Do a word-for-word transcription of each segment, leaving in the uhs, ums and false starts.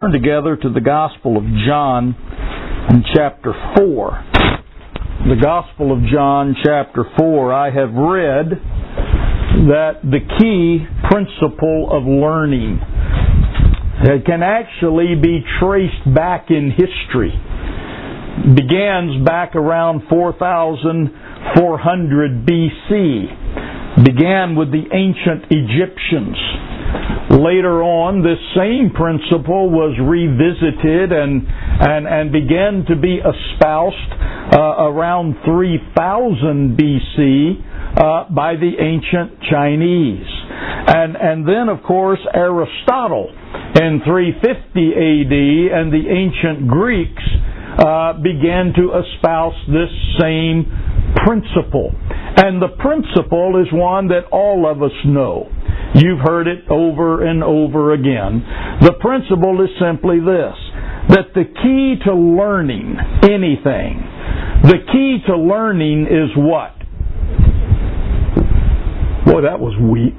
Turn together to the Gospel of John in chapter four. The Gospel of John chapter four. I have read that the key principle of learning can actually be traced back in history. Begins back around four thousand four hundred B C. Began with the ancient Egyptians. Later on, this same principle was revisited and and, and began to be espoused uh, around three thousand B C uh, by the ancient Chinese. And, and then, of course, Aristotle in three fifty A D and the ancient Greeks uh, began to espouse this same principle. And the principle is one that all of us know. You've heard it over and over again. The principle is simply this, that the key to learning anything, the key to learning is what? Boy, that was weak.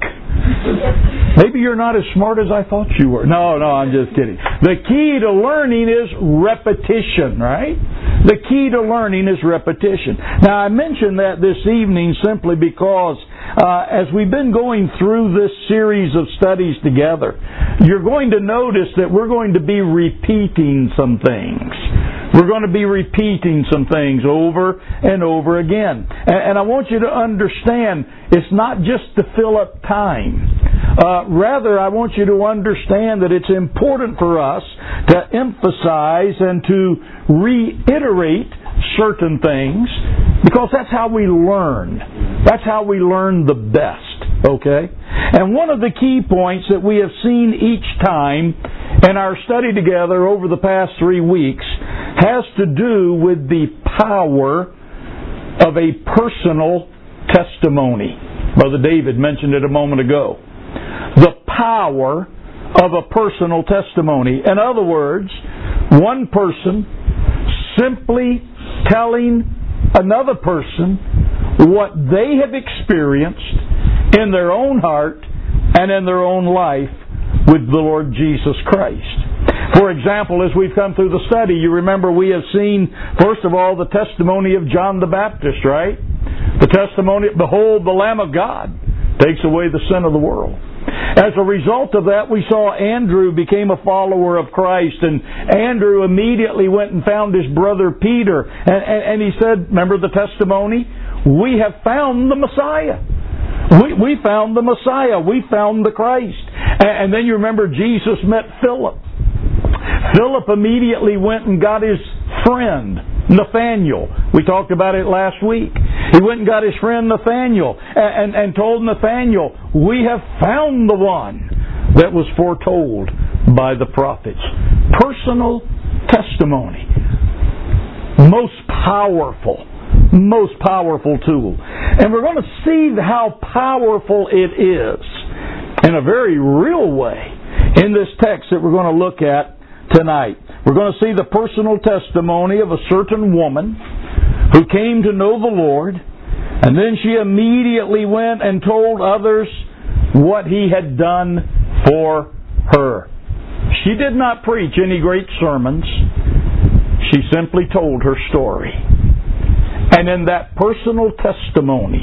Maybe you're not as smart as I thought you were. No, no, I'm just kidding. The key to learning is repetition, right? The key to learning is repetition. Now, I mention that this evening simply because uh, as we've been going through this series of studies together, you're going to notice that we're going to be repeating some things. We're going to be repeating some things over and over again. And I want you to understand, it's not just to fill up time. Uh, rather, I want you to understand that it's important for us to emphasize and to reiterate certain things, because that's how we learn. That's how we learn the best, okay? And one of the key points that we have seen each time in our study together over the past three weeks has to do with the power of a personal testimony. Brother David mentioned it a moment ago. The power of a personal testimony. In other words, one person simply telling another person what they have experienced in their own heart and in their own life with the Lord Jesus Christ. For example, as we've come through the study, you remember we have seen, first of all, the testimony of John the Baptist, right? The testimony, behold, the Lamb of God takes away the sin of the world. As a result of that, we saw Andrew became a follower of Christ, and Andrew immediately went and found his brother Peter, and, and, and he said, remember the testimony? We have found the Messiah. We, we found the Messiah. We found the Christ. And, and then you remember Jesus met Philip. Philip immediately went and got his friend, Nathaniel. We talked about it last week. He went and got his friend Nathaniel and, and, and told Nathaniel, we have found the one that was foretold by the prophets. Personal testimony. Most powerful. Most powerful tool. And we're going to see how powerful it is in a very real way in this text that we're going to look at tonight. We're going to see the personal testimony of a certain woman who came to know the Lord, and then she immediately went and told others what He had done for her. She did not preach any great sermons. She simply told her story. And in that personal testimony,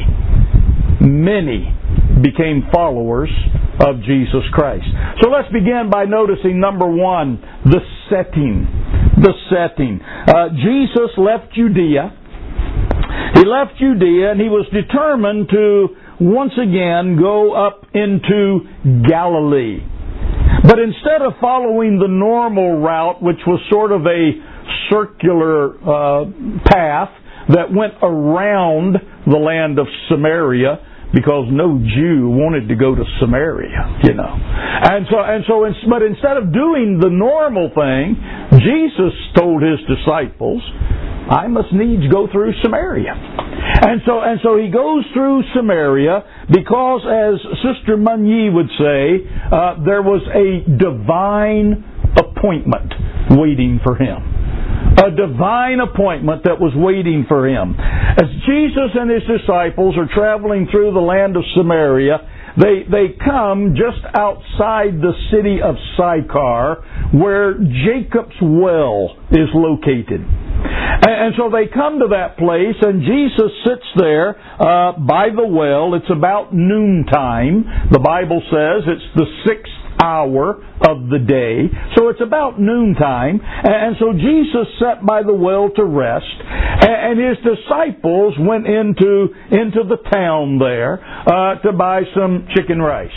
many became followers of Jesus Christ. So let's begin by noticing, number one, the setting. The setting. Uh, Jesus left Judea. He left Judea and he was determined to once again go up into Galilee. But instead of following the normal route, which was sort of a circular uh, path that went around the land of Samaria, because no Jew wanted to go to Samaria, you know. And so, and so, but instead of doing the normal thing, Jesus told His disciples, I must needs go through Samaria. And so, and so He goes through Samaria because, as Sister Munyi would say, uh, there was a divine appointment waiting for Him. A divine appointment that was waiting for Him. As Jesus and His disciples are traveling through the land of Samaria, they, they come just outside the city of Sychar, where Jacob's well is located. And so they come to that place, and Jesus sits there uh, by the well. It's about noontime. The Bible says it's the sixth hour of the day. So it's about noontime. And so Jesus sat by the well to rest, and his disciples went into, into the town there uh, to buy some chicken rice.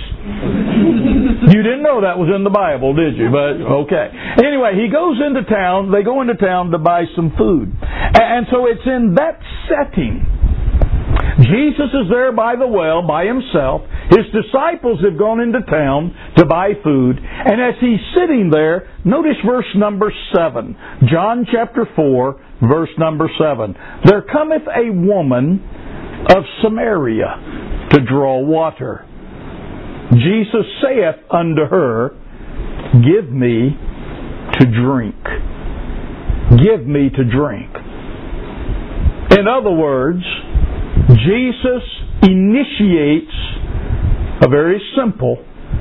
You didn't know that was in the Bible, did you? But okay. Anyway, he goes into town. They go into town to buy some food. And so it's in that setting. Jesus is there by the well by himself. His disciples have gone into town to buy food. And as he's sitting there, notice verse number seven. John chapter four, verse number seven. There cometh a woman of Samaria to draw water. Jesus saith unto her, Give me to drink. Give me to drink. In other words, Jesus initiates a very simple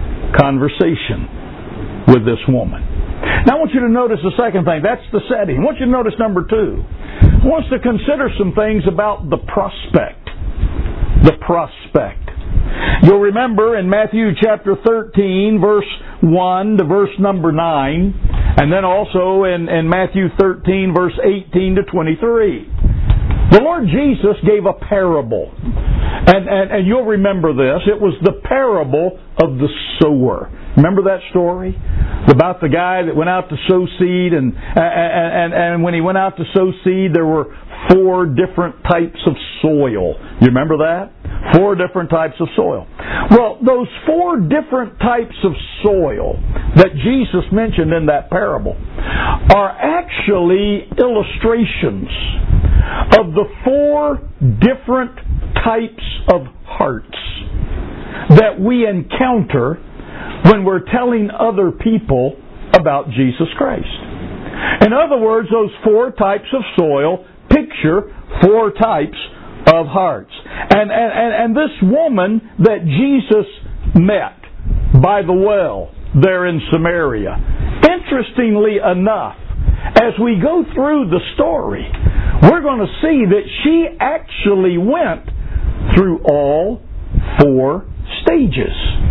conversation with this woman. Now I want you to notice the second thing. That's the setting. I want you to notice number two. I want us to consider some things about the prospect. The prospect. You'll remember in Matthew chapter thirteen, verse one to verse number nine, and then also in, in Matthew thirteen, verse eighteen to twenty-three. The Lord Jesus gave a parable. And, and, and you'll remember this. It was the parable of the sower. Remember that story? About the guy that went out to sow seed, and, and, and, and when he went out to sow seed, there were four different types of soil. You remember that? Four different types of soil. Well, those four different types of soil that Jesus mentioned in that parable are actually illustrations of the four different types of hearts that we encounter when we're telling other people about Jesus Christ. In other words, those four types of soil picture four types of hearts. And, and, and, and this woman that Jesus met by the well there in Samaria, interestingly enough, as we go through the story, we're going to see that she actually went through all four stages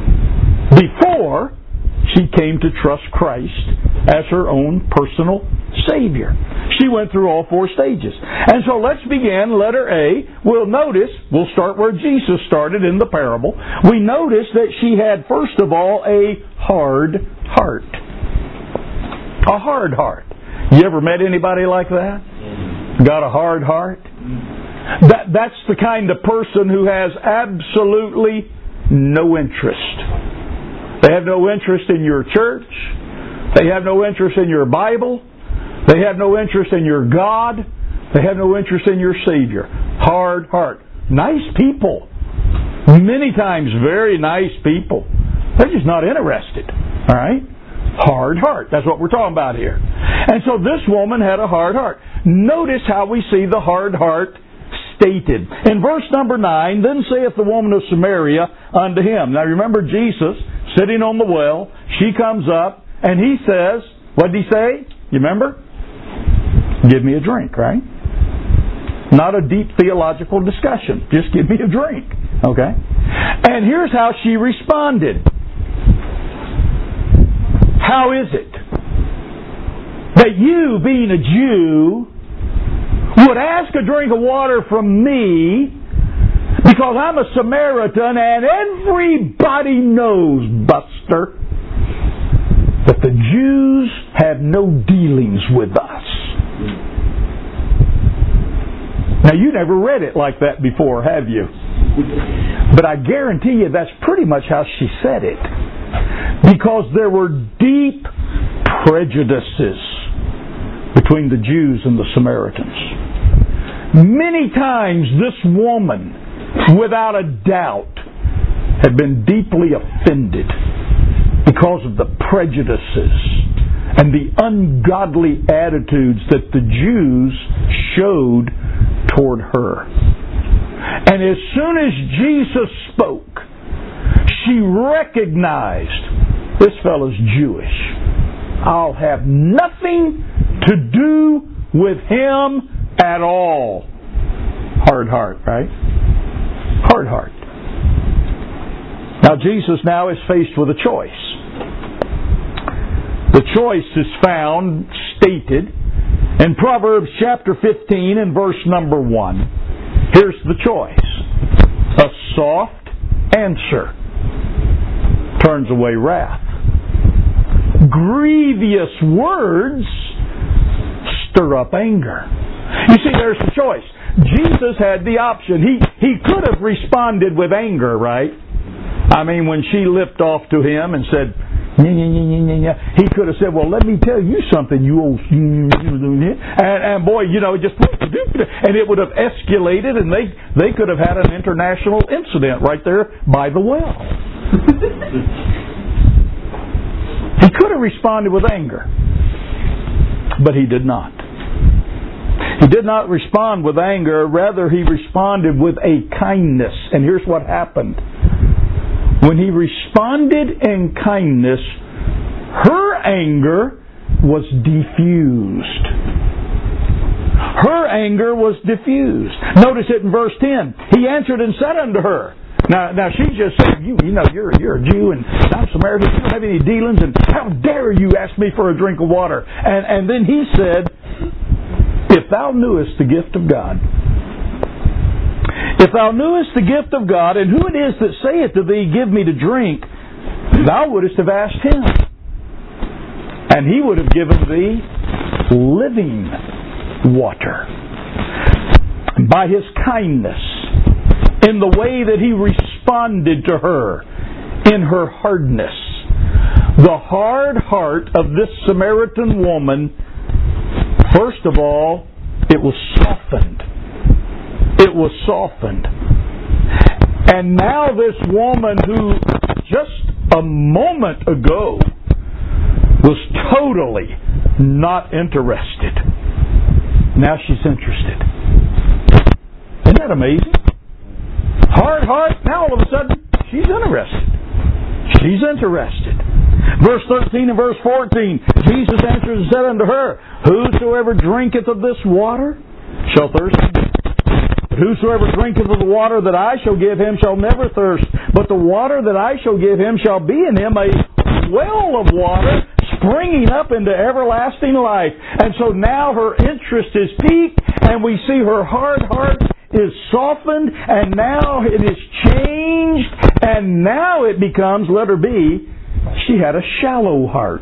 before she came to trust Christ as her own personal Savior. She went through all four stages. And so let's begin, letter A. We'll notice, we'll start where Jesus started in the parable. We notice that she had, first of all, a hard heart. A hard heart. You ever met anybody like that? Got a hard heart? That, that's the kind of person who has absolutely no interest. They have no interest in your church. They have no interest in your Bible. They have no interest in your God. They have no interest in your Savior. Hard heart. Nice people. Many times very nice people. They're just not interested. All right? Hard heart. That's what we're talking about here. And so this woman had a hard heart. Notice how we see the hard heart stated. In verse number nine, then saith the woman of Samaria unto him. Now remember Jesus sitting on the well. She comes up and he says, what did he say? You remember? Give me a drink, right? Not a deep theological discussion. Just give me a drink. Okay? And here's how she responded. How is it that you, being a Jew, would ask a drink of water from me because I'm a Samaritan, and everybody knows, Buster, that the Jews have no dealings with us. Now, you never read it like that before, have you? But I guarantee you that's pretty much how she said it. Because there were deep prejudices between the Jews and the Samaritans. Many times this woman, without a doubt, had been deeply offended because of the prejudices and the ungodly attitudes that the Jews showed toward her. And as soon as Jesus spoke, she recognized this fellow's Jewish. I'll have nothing to do with him at all. Hard heart, right? Hard heart. Now Jesus now is faced with a choice. The choice is found, stated, in Proverbs chapter fifteen and verse number one. Here's the choice. A soft answer turns away wrath. Grievous words stir up anger. You see, there's the choice. Jesus had the option. He, he could have responded with anger, right? I mean, when she lipped off to him and said, Nya, nya, nya, nya, nya. He could have said, well, let me tell you something, you old... And, and boy, you know, just... And it would have escalated, and they, they could have had an international incident right there by the well. He could have responded with anger, but he did not. He did not respond with anger. Rather, he responded with a kindness. And here's what happened. When he responded in kindness, her anger was diffused. Her anger was diffused. Notice it in verse ten. He answered and said unto her. Now, now she just said, you, you know, you're, you're a Jew and I'm Samaritan. You don't have any dealings, and how dare you ask me for a drink of water? And, and then he said, if thou knewest the gift of God, if thou knewest the gift of God, and who it is that saith to thee, give me to drink, thou wouldest have asked him, and he would have given thee living water. By his kindness, in the way that he responded to her, in her hardness, the hard heart of this Samaritan woman, first of all, it was softened. It was softened. And now this woman who just a moment ago was totally not interested, now she's interested. Isn't that amazing? Hard heart, now all of a sudden she's interested. She's interested. Verse thirteen and verse fourteen, Jesus answered and said unto her, whosoever drinketh of this water shall thirst again. But whosoever drinketh of the water that I shall give him shall never thirst. But the water that I shall give him shall be in him a well of water springing up into everlasting life. And so now her interest is piqued, and we see her hard heart is softened, and now it is changed, and now it becomes, letter B, she had a shallow heart.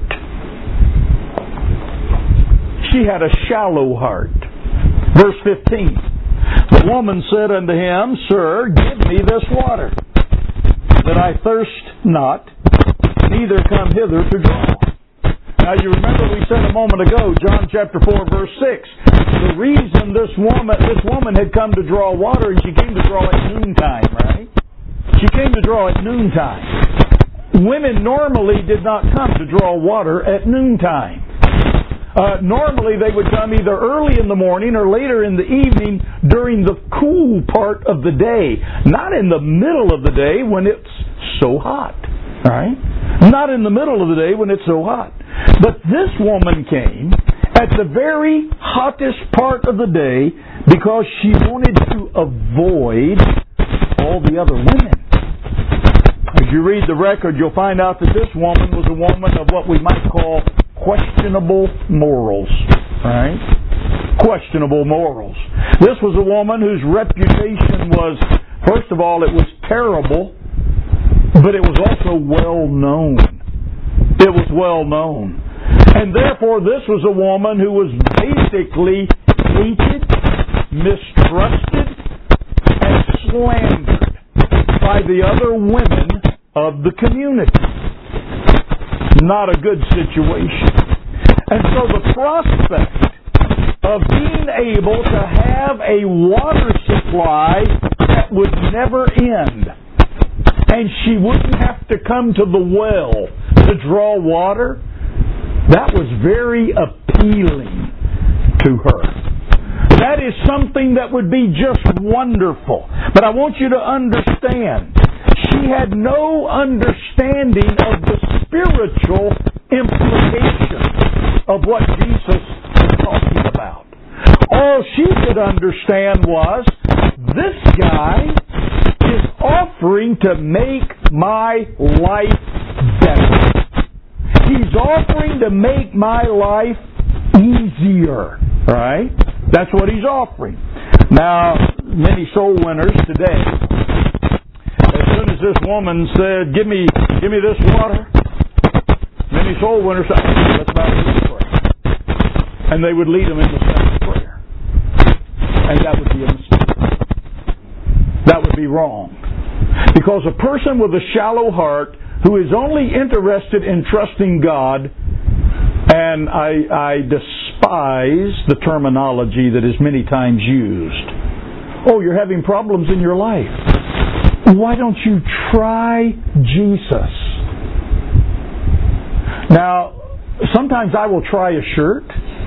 She had a shallow heart. Verse fifteen. The woman said unto him, Sir, give me this water, that I thirst not, neither come hither to draw. Now you remember we said a moment ago, John chapter four, verse six, the reason this woman this woman had come to draw water, and she came to draw at noontime, right? She came to draw at noontime. Women normally did not come to draw water at noontime. Uh, normally they would come either early in the morning or later in the evening during the cool part of the day. Not in the middle of the day when it's so hot. Right? Not in the middle of the day when it's so hot. But this woman came at the very hottest part of the day because she wanted to avoid all the other women. As you read the record, you'll find out that this woman was a woman of what we might call questionable morals. Right? Questionable morals. This was a woman whose reputation was, first of all, it was terrible, but it was also well known. It was well known. And therefore this was a woman who was basically hated, mistrusted, and slandered by the other women of the community. Not a good situation. And so the prospect of being able to have a water supply that would never end, and she wouldn't have to come to the well to draw water, that was very appealing to her. That is something that would be just wonderful. But I want you to understand, she She had no understanding of the spiritual implications of what Jesus was talking about. All she could understand was, this guy is offering to make my life better. He's offering to make my life easier. Right? That's what he's offering. Now, many soul winners today, as soon as this woman said, give me give me this water, many soul winners said, let's bow to this prayer. And they would lead them into simple prayer. And that would be a mistake. That would be wrong. Because a person with a shallow heart who is only interested in trusting God, and I, I despise the terminology that is many times used. Oh, you're having problems in your life. Why don't you try Jesus? Now, sometimes I will try a shirt.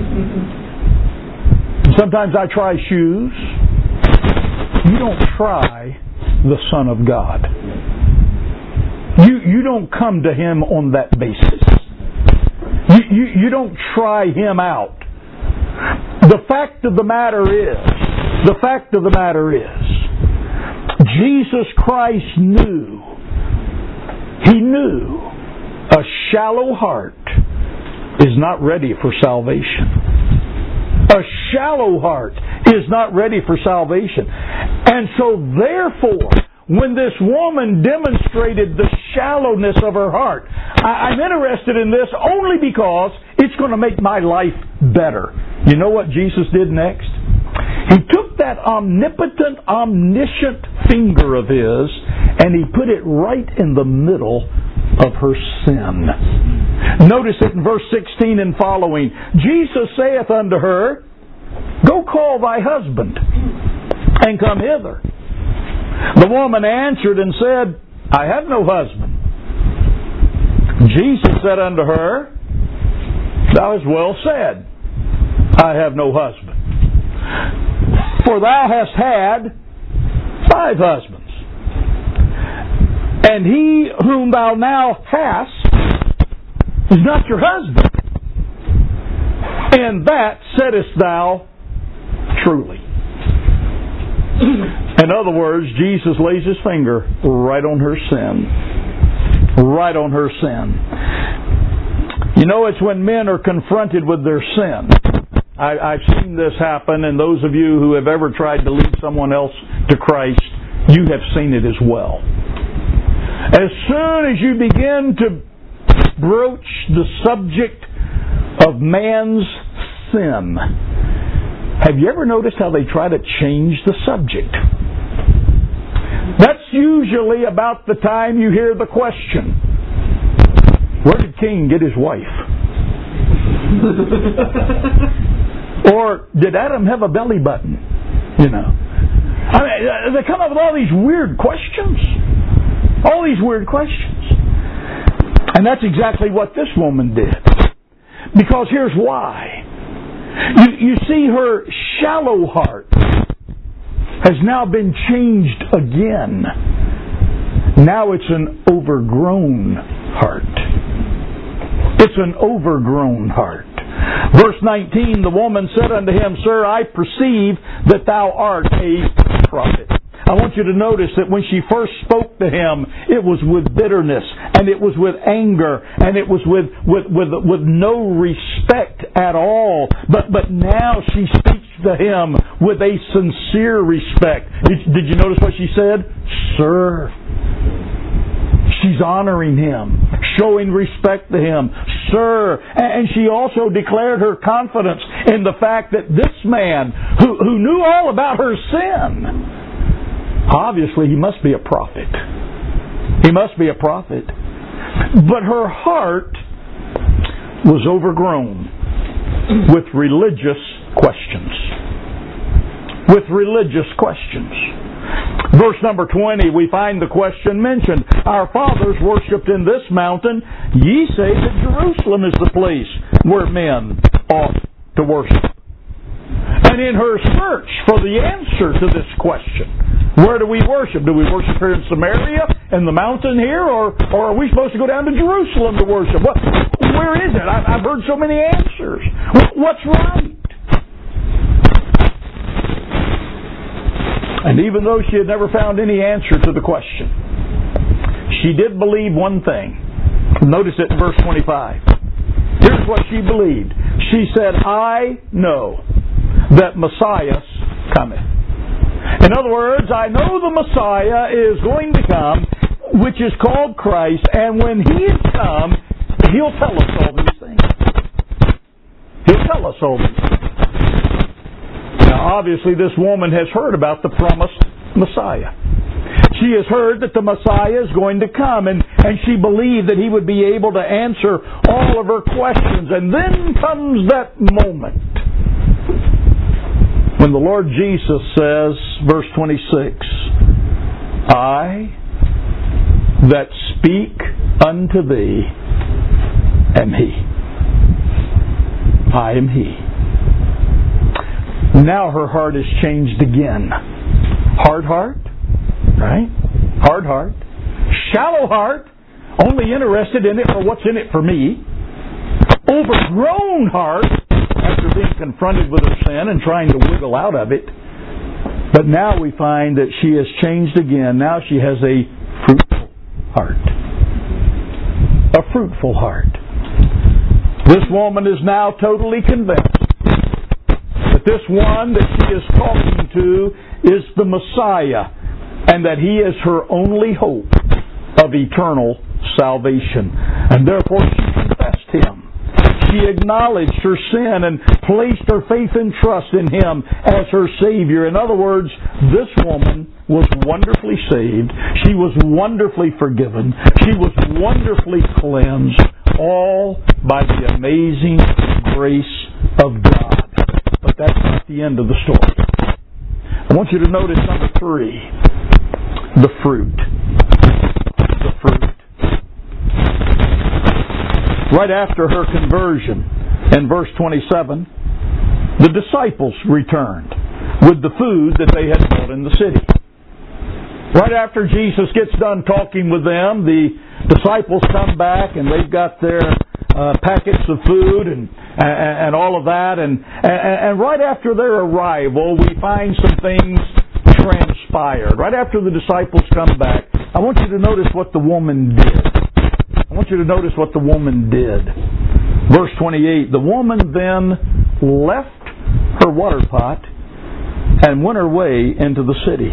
Sometimes I try shoes. You don't try the Son of God. You, you don't come to Him on that basis. You, you, you don't try Him out. The fact of the matter is, the fact of the matter is, Jesus Christ knew, He knew a shallow heart is not ready for salvation. A shallow heart is not ready for salvation. And so therefore, when this woman demonstrated the shallowness of her heart, I, I'm interested in this only because it's going to make my life better. You know what Jesus did next? He took that omnipotent, omniscient finger of His and He put it right in the middle of her sin. Notice it in verse sixteen and following. Jesus saith unto her, Go call thy husband and come hither. The woman answered and said, I have no husband. Jesus said unto her, Thou hast well said, I have no husband. For thou hast had five husbands, and he whom thou now hast is not your husband. And that saidst thou truly. In other words, Jesus lays His finger right on her sin. Right on her sin. You know, it's when men are confronted with their sin. I, I've seen this happen, and those of you who have ever tried to lead someone else to Christ, you have seen it as well. As soon as you begin to broach the subject of man's sin, have you ever noticed how they try to change the subject? That's usually about the time you hear the question, where did Cain get his wife? Or did Adam have a belly button? You know. I mean, they come up with all these weird questions. All these weird questions. And that's exactly what this woman did. Because here's why. You, you see, her shallow heart has now been changed again. Now it's an overgrown heart. It's an overgrown heart. Verse nineteen, the woman said unto him, Sir, I perceive that thou art a prophet. I want you to notice that when she first spoke to him, it was with bitterness, and it was with anger, and it was with with with, with no respect at all. But but now she speaks to him with a sincere respect. Did, did you notice what she said? Sir. She's honoring him, showing respect to him. Sir. And she also declared her confidence in the fact that this man, who, who knew all about her sin, obviously he must be a prophet. He must be a prophet. But her heart was overgrown with religious questions. With religious questions. Verse number twenty, we find the question mentioned. Our fathers worshipped in this mountain. Ye say that Jerusalem is the place where men ought to worship. And in her search for the answer to this question, Where do we worship? Do we worship here in Samaria, in the mountain here, or, or are we supposed to go down to Jerusalem to worship? What, where is it? I've, I've heard so many answers. What's right? And even though she had never found any answer to the question, she did believe one thing. Notice it in verse twenty-five. Here's what she believed. She said, I know that Messiah cometh. In other words, I know the Messiah is going to come, which is called Christ, and when He has come, He'll tell us all these things. He'll tell us all these things. Now, obviously, this woman has heard about the promised Messiah. She has heard that the Messiah is going to come, and, and she believed that He would be able to answer all of her questions. And then comes that moment when the Lord Jesus says, verse twenty-six, I that speak unto thee am He. I am He. Now her heart is changed again. Hard heart, right? Hard heart. Shallow heart, only interested in it for what's in it for me. Overgrown heart, after being confronted with her sin and trying to wiggle out of it. But now we find that she has changed again. Now she has a fruitful heart. A fruitful heart. This woman is now totally convinced that this one that she is talking to is the Messiah, and that He is her only hope of eternal salvation. And therefore she confessed Him. She acknowledged her sin and placed her faith and trust in Him as her Savior. In other words, this woman was wonderfully saved. She was wonderfully forgiven. She was wonderfully cleansed, all by the amazing grace of God. But that's not the end of the story. I want you to notice number three, the fruit. The fruit. Right after her conversion, in verse twenty-seven, the disciples returned with the food that they had bought in the city. Right after Jesus gets done talking with them, the disciples come back and they've got their uh, packets of food and, and and all of that. And, and and right after their arrival, we find some things transpired. Right after the disciples come back, I want you to notice what the woman did. I want you to notice what the woman did. Verse twenty-eight, the woman then left her water pot and went her way into the city.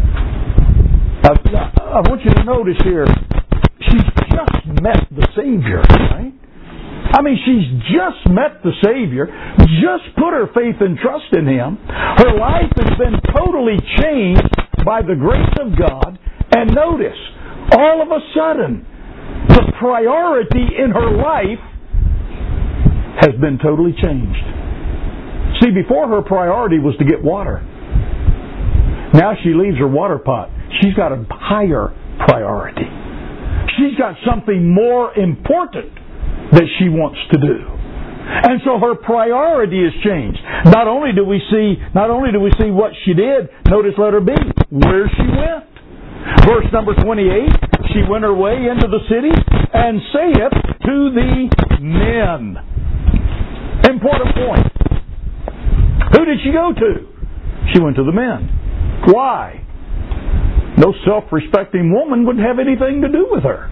I, I want you to notice here, she's just met the Savior, right? I mean, she's just met the Savior, just put her faith and trust in Him. Her life has been totally changed by the grace of God. And notice, all of a sudden, the priority in her life has been totally changed. See, before her priority was to get water. Now she leaves her water pot. She's got a higher priority. She's got something more important that she wants to do. And so her priority has changed. Not only do we see, not only do we see what she did, notice letter B, where she went. Verse number twenty-eight, she went her way into the city and saith to the men. Important point. Who did she go to? She went to the men. Why? No self-respecting woman would have anything to do with her.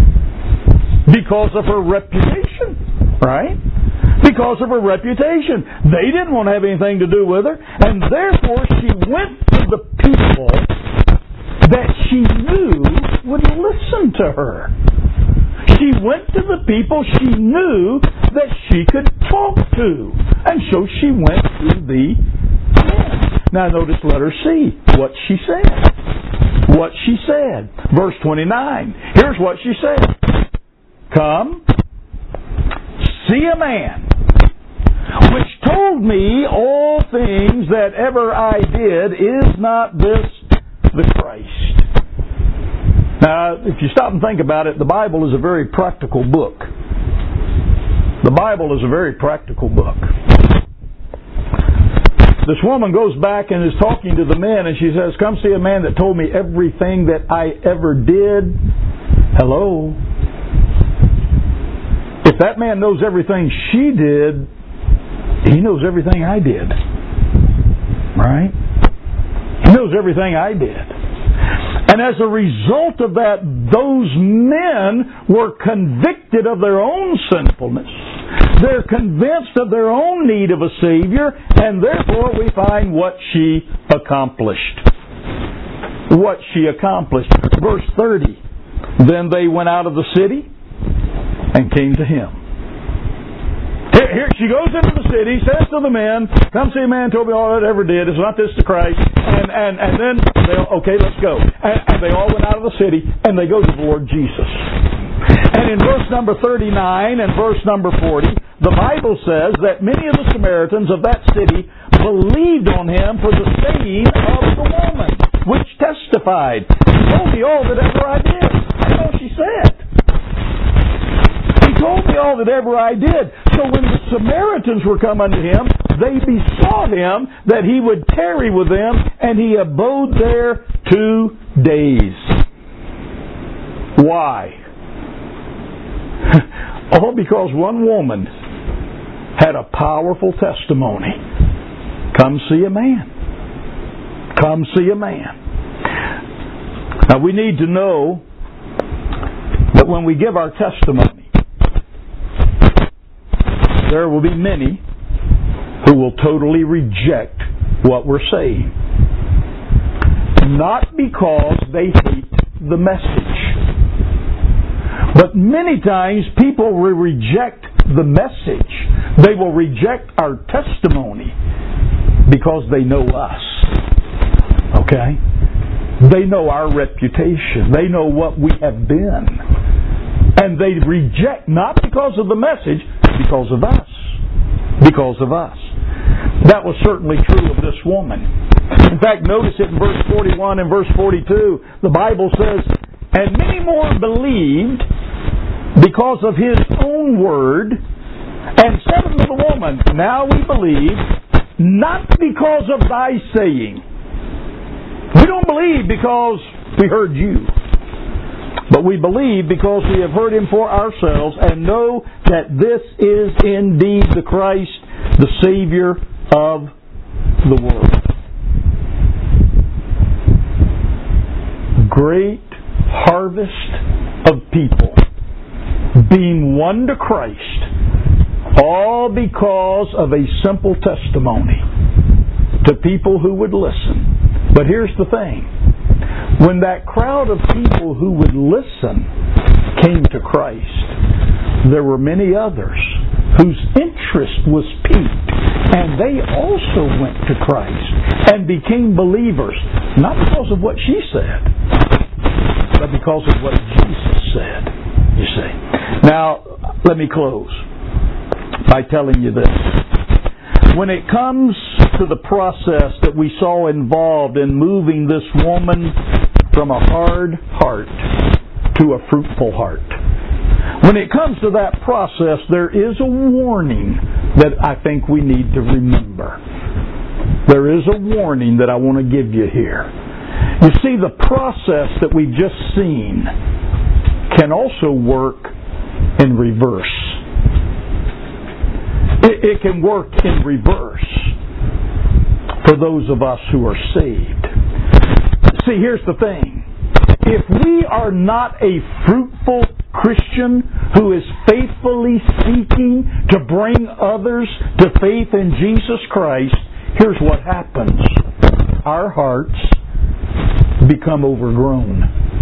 Because of her reputation, right? Because of her reputation. They didn't want to have anything to do with her, and therefore she went to the people that she knew would listen to her. She went to the people she knew that she could talk to. And so she went to the men. Now notice letter C, what she said. What she said. Verse twenty-nine. Here's what she said. Come, see a man which told me all things that ever I did. Is not this the Christ? Now, if you stop and think about it, the Bible is a very practical book. The Bible is a very practical book. this woman goes back and is talking to the men, and she says, "Come see a man that told me everything that I ever did." Hello? If that man knows everything she did, he knows everything I did. Right? He knows everything I did. And as a result of that, those men were convicted of their own sinfulness. They're convinced of their own need of a Savior, and therefore we find what she accomplished. What she accomplished. Verse thirty. Then they went out of the city and came to him. Here, here she goes into the city, says to the men, "Come see a man told me all that I ever did. Is not this the Christ?" And and, and then they okay, let's go. And, and they all went out of the city and they go to the Lord Jesus. And in verse number thirty-nine and verse number forty, the Bible says that many of the Samaritans of that city believed on him for the saying of the woman, which testified, "He told me all that ever I did." That's all she said. He told me all that ever I did. So when the Samaritans were come unto him, they besought him that he would tarry with them, and he abode there two days. Why? All because one woman had a powerful testimony. Come see a man. Come see a man. Now we need to know that when we give our testimony, there will be many who will totally reject what we're saying. Not because they hate the message, but many times people will reject the message. They will reject our testimony because they know us. Okay? They know our reputation. They know what we have been. And they reject, not because of the message, because of us. Because of us. That was certainly true of this woman. In fact, notice it in verse forty-one and verse forty-two. The Bible says, "And many more believed because of his own word, and said unto the woman, Now we believe, not because of thy saying." We don't believe because we heard you, but we believe because we have heard him for ourselves and know that this is indeed the Christ, the Savior of the world. Great harvest of people being won to Christ, all because of a simple testimony to people who would listen. But here's the thing. When that crowd of people who would listen came to Christ, there were many others whose interest was piqued, and they also went to Christ and became believers, not because of what she said, but because of what Jesus said, you see. Now, let me close by telling you this. When it comes to the process that we saw involved in moving this woman from a hard heart to a fruitful heart, when it comes to that process, there is a warning that I think we need to remember. There is a warning that I want to give you here. You see, the process that we've just seen can also work in reverse. It, it can work in reverse for those of us who are saved. See, here's the thing. If we are not a fruitful Christian who is faithfully seeking to bring others to faith in Jesus Christ, here's what happens. Our hearts become overgrown.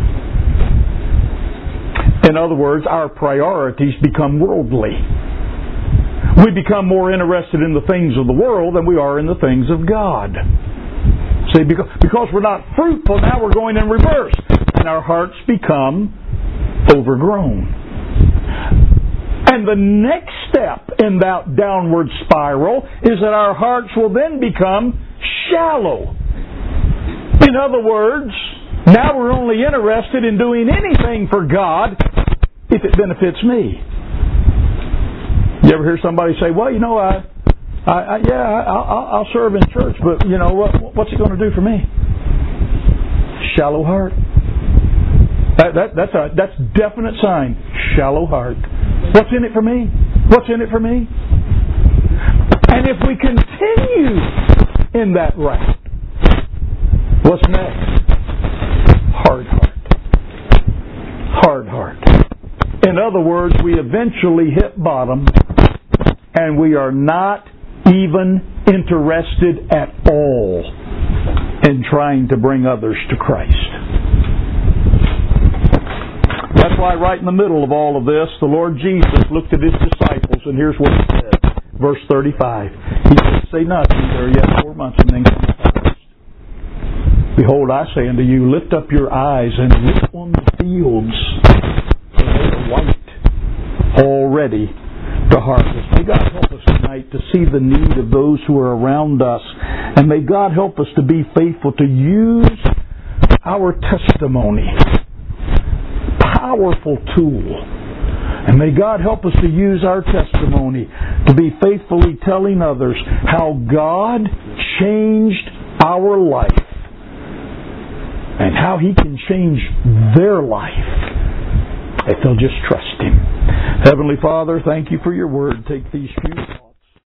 In other words, our priorities become worldly. We become more interested in the things of the world than we are in the things of God. See, because, because we're not fruitful, now we're going in reverse. And our hearts become overgrown. And the next step in that downward spiral is that our hearts will then become shallow. In other words, now we're only interested in doing anything for God if it benefits me. You ever hear somebody say, well, you know, I I, I, yeah, I'll, I'll serve in church, but you know what? What's it going to do for me? Shallow heart. That, that, that's a that's definite sign. Shallow heart. What's in it for me? What's in it for me? And if we continue in that route, what's next? Hard heart. Hard heart. In other words, we eventually hit bottom and we are not even interested at all in trying to bring others to Christ. That's why right in the middle of all of this, the Lord Jesus looked at His disciples, and here's what He said. Verse thirty-five. He said, say nothing, there are yet four months, and then come the harvest. Behold, I say unto you, lift up your eyes and look on the fields, for they are white already to harvest. May God help us tonight to see the need of those who are around us, and may God help us to be faithful to use our testimony. Powerful tool. And may God help us to use our testimony to be faithfully telling others how God changed our life and how He can change their life if they'll just trust Him. Heavenly Father, thank You for Your Word. Take these few